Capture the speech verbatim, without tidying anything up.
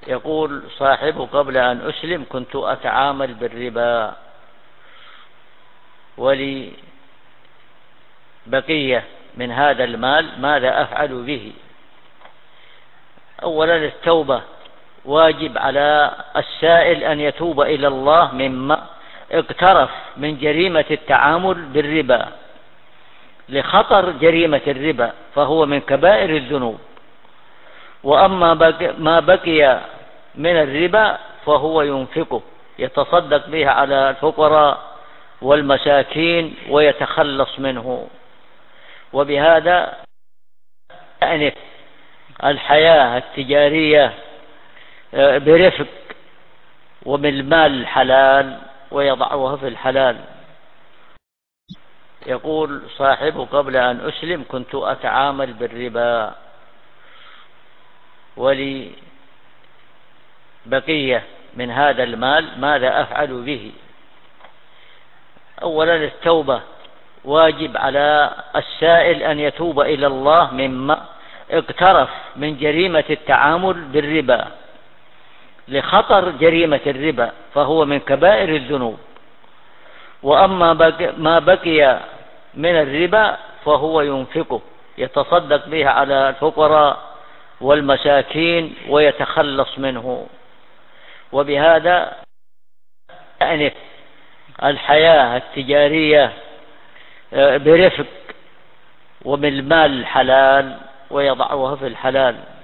يقول صاحبه: قبل أن أسلم كنت أتعامل بالربا، ولي بقية من هذا المال، ماذا أفعل به؟ أولا التوبة، واجب على السائل أن يتوب إلى الله مما اقترف من جريمة التعامل بالربا، لخطر جريمة الربا، فهو من كبائر الذنوب. وأما ما بقي من الربا فهو ينفقه، يتصدق به على الفقراء والمساكين ويتخلص منه. وبهذا يعني الحياة التجارية برفق وبالمال الحلال ويضعها في الحلال. يقول صاحبه: قبل أن أسلم كنت أتعامل بالربا، ولي بقية من هذا المال، ماذا أفعل به؟ أولا التوبة، واجب على السائل أن يتوب إلى الله مما اقترف من جريمة التعامل بالربا، لخطر جريمة الربا، فهو من كبائر الذنوب. وأما ما بقي من الربا فهو ينفقه، يتصدق به على الفقراء والمساكين ويتخلص منه. وبهذا يعني الحياة التجارية برفق وبالمال الحلال ويضعها في الحلال.